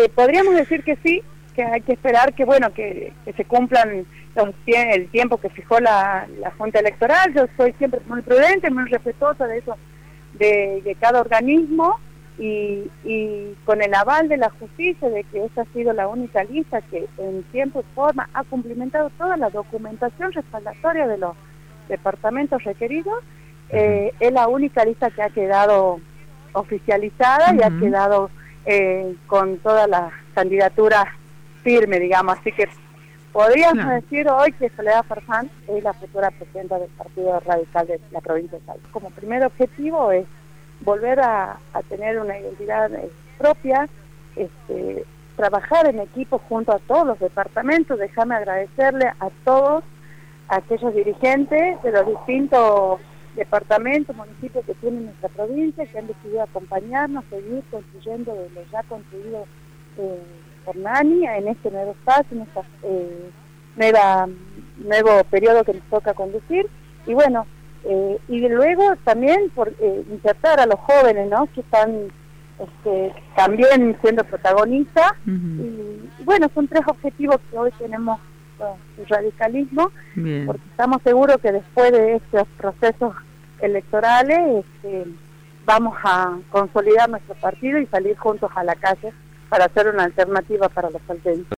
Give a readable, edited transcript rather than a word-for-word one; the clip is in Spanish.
podríamos decir que sí, que hay que esperar que se cumplan el tiempo que fijó la Junta Electoral. Yo soy siempre muy prudente, muy respetuosa de eso, de cada organismo, y con el aval de la justicia, de que esta ha sido la única lista que en tiempo y forma ha cumplimentado toda la documentación respaldatoria de los departamentos requeridos, es la única lista que ha quedado oficializada y ha quedado con todas las candidaturas firmes, digamos. Así que podríamos decir hoy que Soledad Farfán es la futura presidenta del Partido Radical de la provincia de Salta. Como primer objetivo es volver a tener una identidad propia, trabajar en equipo junto a todos los departamentos. Déjame agradecerle a todos aquellos dirigentes de los distintos departamentos, municipios que tienen nuestra provincia, que han decidido acompañarnos, seguir construyendo lo ya construido por Nani en este nuevo espacio, en este nuevo periodo que nos toca conducir. Y bueno, y luego también por insertar a los jóvenes, ¿no?, que están también siendo protagonistas. Y bueno, son tres objetivos que hoy tenemos el radicalismo. Bien. Porque estamos seguros que después de estos procesos electorales vamos a consolidar nuestro partido y salir juntos a la calle para hacer una alternativa para los salteños.